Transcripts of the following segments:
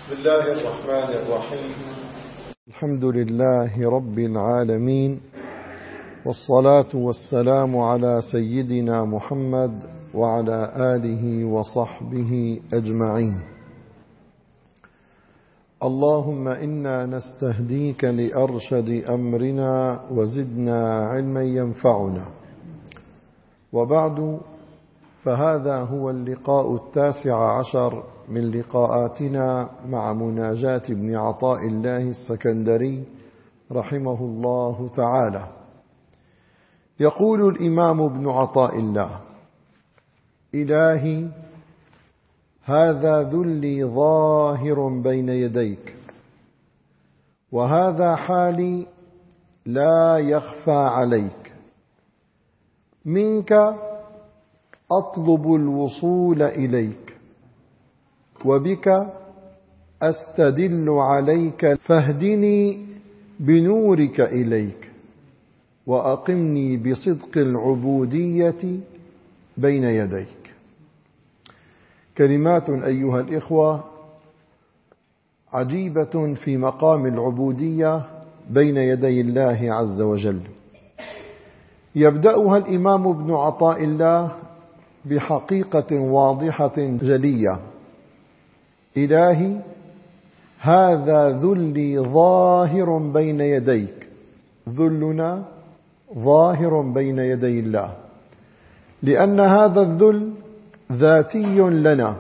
بسم الله الرحمن الرحيم. الحمد لله رب العالمين، والصلاة والسلام على سيدنا محمد وعلى آله وصحبه أجمعين. اللهم إنا نستهديك لأرشد أمرنا وزدنا علما ينفعنا. وبعد، فهذا هو اللقاء 19 من لقاءاتنا مع مناجاة ابن عطاء الله السكندري رحمه الله تعالى. يقول الإمام ابن عطاء الله: إلهي، هذا ذلي ظاهر بين يديك، وهذا حالي لا يخفى عليك. منك أطلب الوصول إليك، وبك أستدل عليك، فاهدني بنورك إليك، وأقمني بصدق العبودية بين يديك. كلمات أيها الإخوة عجيبة في مقام العبودية بين يدي الله عز وجل. يبدأها الإمام ابن عطاء الله بحقيقة واضحة جلية: إلهي، هذا ذلي ظاهر بين يديك. ذلنا ظاهر بين يدي الله، لأن هذا الذل ذاتي لنا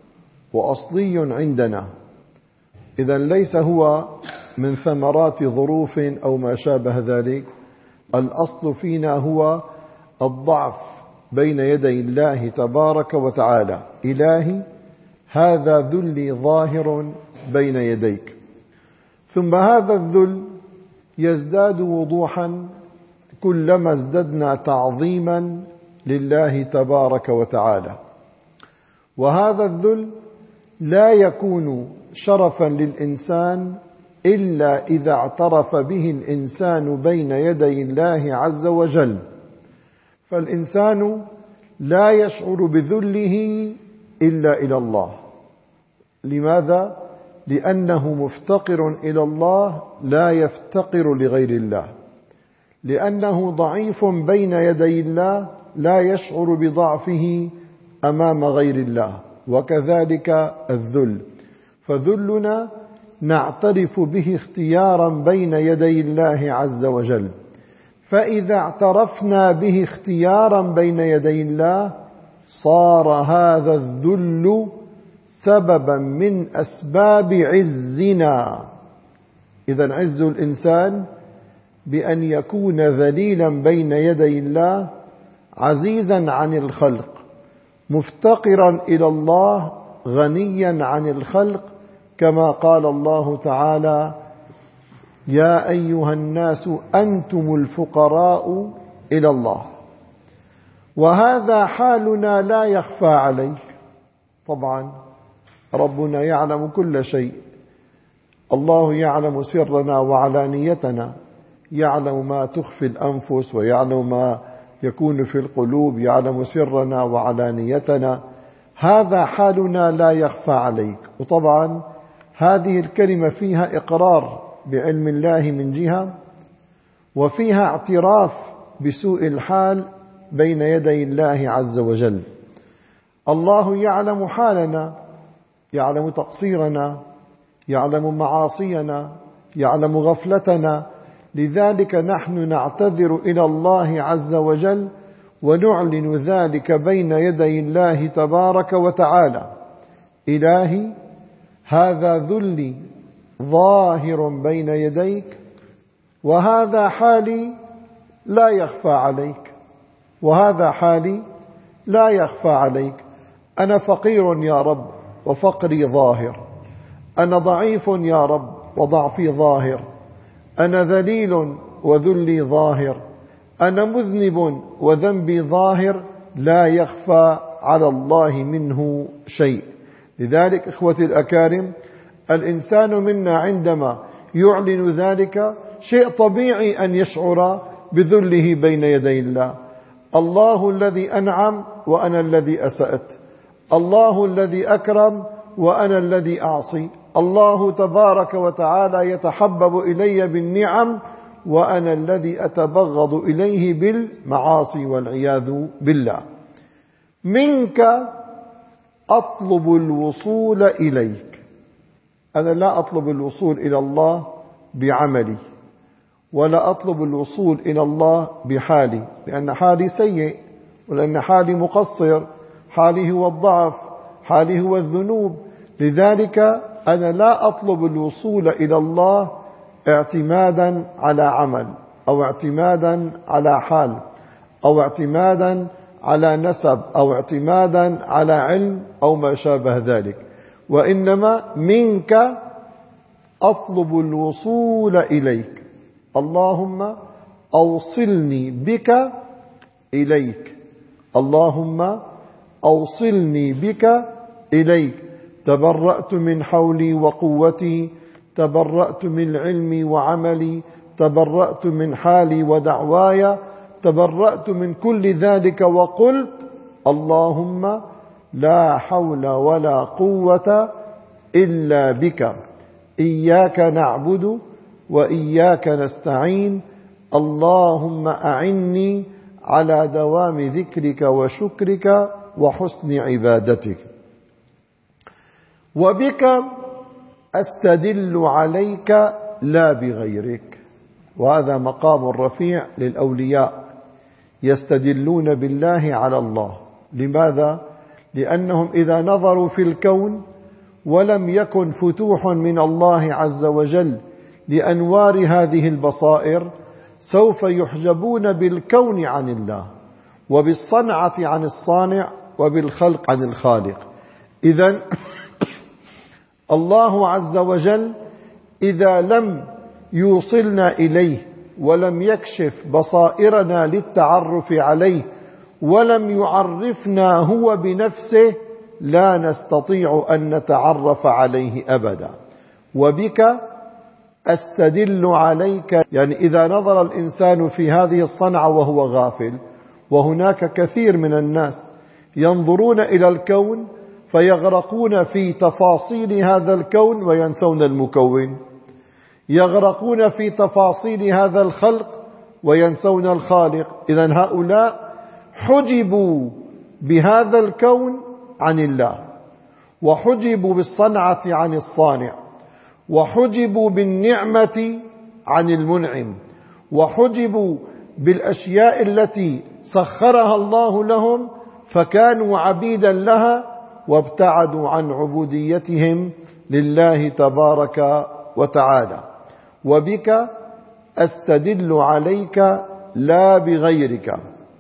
وأصلي عندنا، إذن ليس هو من ثمرات ظروف أو ما شابه ذلك. الأصل فينا هو الضعف بين يدي الله تبارك وتعالى. إلهي، هذا ذلي ظاهر بين يديك. ثم هذا الذل يزداد وضوحا كلما ازددنا تعظيما لله تبارك وتعالى. وهذا الذل لا يكون شرفا للإنسان إلا إذا اعترف به الإنسان بين يدي الله عز وجل. فالإنسان لا يشعر بذله إلا إلى الله. لماذا؟ لأنه مفتقر إلى الله، لا يفتقر لغير الله. لأنه ضعيف بين يدي الله، لا يشعر بضعفه أمام غير الله. وكذلك الذل، فذلنا نعترف به اختيارا بين يدي الله عز وجل. فإذا اعترفنا به اختيارا بين يدي الله، صار هذا الذل سببا من أسباب عزنا. إذن عز الإنسان بأن يكون ذليلا بين يدي الله، عزيزا عن الخلق، مفتقرا إلى الله، غنيا عن الخلق، كما قال الله تعالى: يا أيها الناس أنتم الفقراء إلى الله. وهذا حالنا لا يخفى عليك. طبعا ربنا يعلم كل شيء. الله يعلم سرنا وعلانيتنا، يعلم ما تخفي الأنفس ويعلم ما يكون في القلوب، يعلم سرنا وعلانيتنا. هذا حالنا لا يخفى عليك. وطبعا هذه الكلمة فيها إقرار بعلم الله من جهة، وفيها اعتراف بسوء الحال بين يدي الله عز وجل. الله يعلم حالنا، يعلم تقصيرنا، يعلم معاصينا، يعلم غفلتنا. لذلك نحن نعتذر إلى الله عز وجل ونعلن ذلك بين يدي الله تبارك وتعالى. إلهي، هذا ذلي ظاهر بين يديك، وهذا حالي لا يخفى عليك. وهذا حالي لا يخفى عليك. أنا فقير يا رب، وفقري ظاهر. أنا ضعيف يا رب، وضعفي ظاهر. أنا ذليل وذلي ظاهر. أنا مذنب وذنبي ظاهر، لا يخفى على الله منه شيء. لذلك إخوتي الأكارم، الإنسان منا عندما يعلن ذلك شيء طبيعي أن يشعر بذله بين يدي الله. الله الذي أنعم وأنا الذي أسأت، الله الذي أكرم وأنا الذي أعصي، الله تبارك وتعالى يتحبب إلي بالنعم وأنا الذي أتبغض إليه بالمعاصي والعياذ بالله. منك أطلب الوصول إليك. أنا لا أطلب الوصول إلى الله بعملي، ولا أطلب الوصول إلى الله بحالي، لأن حالي سيء، ولأن حالي مقصر، حالي هو الضعف، حالي هو الذنوب. لذلك أنا لا أطلب الوصول إلى الله اعتمادا على عمل، أو اعتمادا على حال، أو اعتمادا على نسب، أو اعتمادا على علم، أو ما شابه ذلك، وإنما منك أطلب الوصول إليك. اللهم أوصلني بك إليك، اللهم أوصلني بك إليك. تبرأت من حولي وقوتي، تبرأت من علمي وعملي، تبرأت من حالي ودعواي، تبرأت من كل ذلك، وقلت اللهم لا حول ولا قوة إلا بك، إياك نعبد وإياك نستعين، اللهم أعني على دوام ذكرك وشكرك وحسن عبادتك. وبك أستدل عليك لا بغيرك. وهذا مقام رفيع للأولياء، يستدلون بالله على الله. لماذا؟ لأنهم إذا نظروا في الكون ولم يكن فتوح من الله عز وجل لأنوار هذه البصائر، سوف يحجبون بالكون عن الله، وبالصنعة عن الصانع، وبالخلق عن الخالق. إذن الله عز وجل إذا لم يوصلنا إليه، ولم يكشف بصائرنا للتعرف عليه، ولم يعرفنا هو بنفسه، لا نستطيع أن نتعرف عليه أبدا. وبك أستدل عليك، يعني إذا نظر الإنسان في هذه الصنعة وهو غافل، وهناك كثير من الناس ينظرون إلى الكون فيغرقون في تفاصيل هذا الكون وينسون المكون، يغرقون في تفاصيل هذا الخلق وينسون الخالق. إذن هؤلاء حجبوا بهذا الكون عن الله، وحجبوا بالصنعة عن الصانع، وحجبوا بالنعمة عن المنعم، وحجبوا بالأشياء التي سخرها الله لهم، فكانوا عبيدا لها وابتعدوا عن عبوديتهم لله تبارك وتعالى. وبك أستدل عليك لا بغيرك،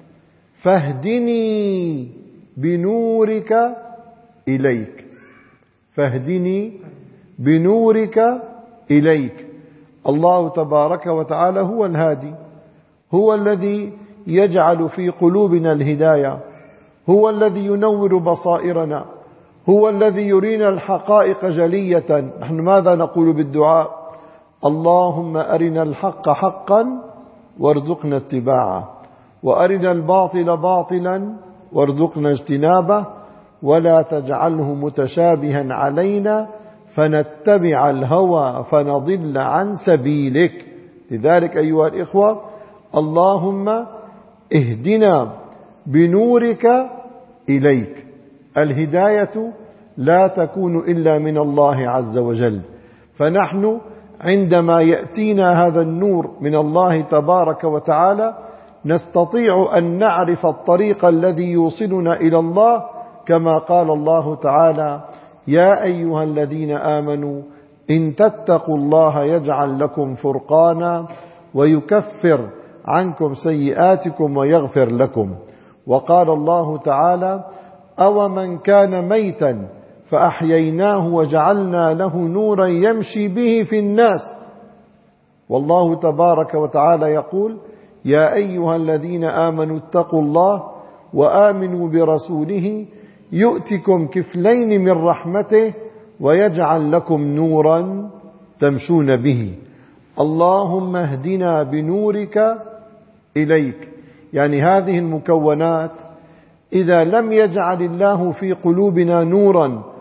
فاهدني بنورك إليك، فاهدني بنورك إليك. الله تبارك وتعالى هو الهادي، هو الذي يجعل في قلوبنا الهداية، هو الذي ينور بصائرنا، هو الذي يرينا الحقائق جلية. نحن ماذا نقول بالدعاء؟ اللهم أرنا الحق حقا وارزقنا اتباعه، وأرنا الباطل باطلا وارزقنا اجتنابه، ولا تجعله متشابها علينا فنتبع الهوى فنضل عن سبيلك. لذلك أيها الإخوة، اللهم اهدنا بنورك إليك. الهداية لا تكون إلا من الله عز وجل، فنحن عندما يأتينا هذا النور من الله تبارك وتعالى نستطيع أن نعرف الطريق الذي يوصلنا إلى الله، كما قال الله تعالى: يا أيها الذين آمنوا إن تتقوا الله يجعل لكم فرقانا ويكفر عنكم سيئاتكم ويغفر لكم. وقال الله تعالى: أو من كان ميتا فأحييناه وجعلنا له نورا يمشي به في الناس. والله تبارك وتعالى يقول: يا أيها الذين آمنوا اتقوا الله وآمنوا برسوله يؤتكم كفلين من رحمته ويجعل لكم نورا تمشون به. اللهم اهدنا بنورك إليك. يعني هذه المكونات إذا لم يجعل الله في قلوبنا نورا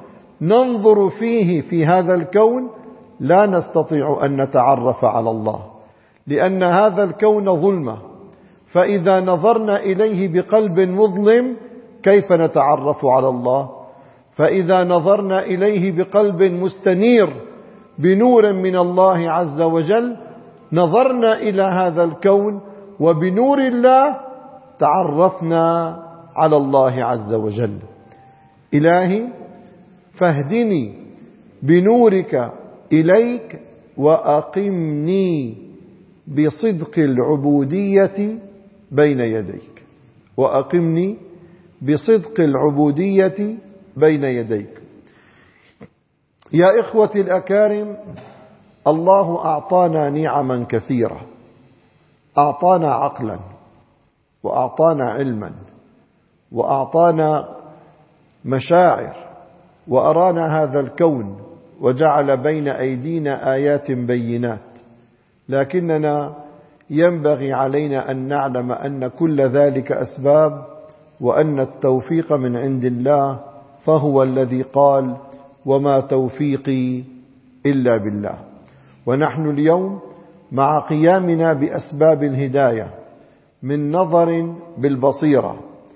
ننظر فيه في هذا الكون لا نستطيع أن نتعرف على الله، لأن هذا الكون ظلمة، فإذا نظرنا إليه بقلب مظلم كيف نتعرف على الله؟ فإذا نظرنا إليه بقلب مستنير بنور من الله عز وجل نظرنا إلى هذا الكون، وبنور الله تعرفنا على الله عز وجل. إلهي فاهدني بنورك إليك وأقمني بصدق العبودية بين يديك، وأقمني بصدق العبودية بين يديك. يا إخوتي الأكارم، الله أعطانا نعما كثيرة، أعطانا عقلا، وأعطانا علما، وأعطانا مشاعر، وأرانا هذا الكون، وجعل بين أيدينا آيات بينات، لكننا ينبغي علينا أن نعلم أن كل ذلك أسباب، وأن التوفيق من عند الله، فهو الذي قال: وما توفيقي إلا بالله. ونحن اليوم مع قيامنا بأسباب الهداية من نظر بالبصيرة،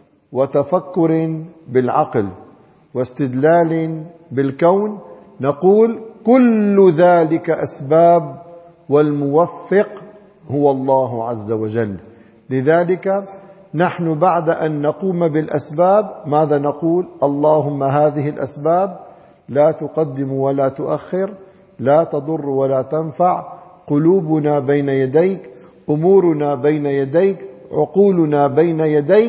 وتفكر بالعقل، واستدلال بالكون، نقول كل ذلك أسباب، والموفق هو الله عز وجل. لذلك نحن بعد أن نقوم بالأسباب ماذا نقول؟ اللهم هذه الأسباب لا تقدم ولا تؤخر، لا تضر ولا تنفع، قلوبنا بين يديك، أمورنا بين يديك، عقولنا بين يديك،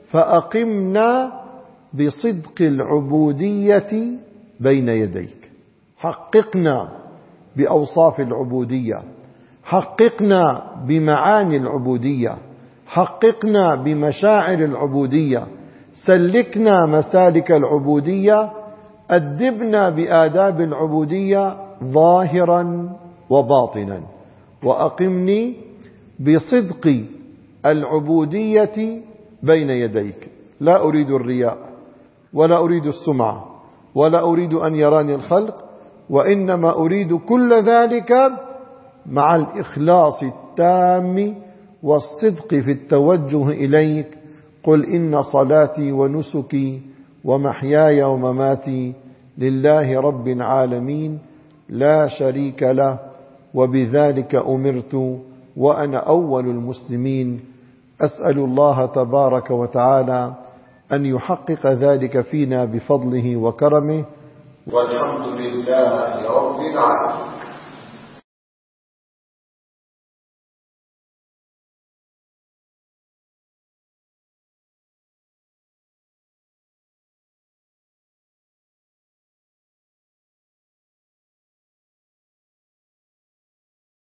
فأقمنا بصدق العبودية بين يديك. حققنا بأوصاف العبودية، حققنا بمعاني العبودية، حققنا بمشاعر العبودية، سلكنا مسالك العبودية، أدبنا بآداب العبودية ظاهرا وباطنا، وأقمني بصدق العبودية بين يديك. لا أريد الرياء، ولا أريد السمعة، ولا أريد أن يراني الخلق، وإنما أريد كل ذلك مع الإخلاص التام والصدق في التوجه إليك. قل إن صلاتي ونسكي ومحياي ومماتي لله رب العالمين لا شريك له، وبذلك أمرت وأنا أول المسلمين. أسأل الله تبارك وتعالى أن يحقق ذلك فينا بفضله وكرمه، والحمد لله رب العالمين.